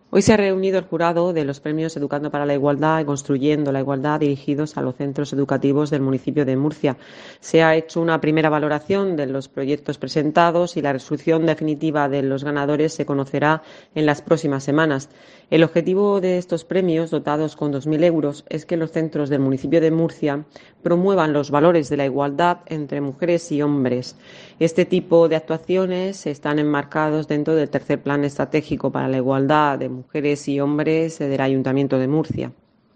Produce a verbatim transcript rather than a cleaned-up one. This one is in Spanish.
Hoy se ha reunido el jurado de los premios Educando para la Igualdad y Construyendo la Igualdad dirigidos a los centros educativos del municipio de Murcia. Se ha hecho una primera valoración de los proyectos presentados y la resolución definitiva de los ganadores se conocerá en las próximas semanas. El objetivo de estos premios, dotados con dos mil euros, es que los centros del municipio de Murcia promuevan los valores de la igualdad entre mujeres y hombres. Este tipo de actuaciones están enmarcados dentro del tercer Plan Estratégico para la Igualdad de Mujeres y Hombres del Ayuntamiento de Murcia.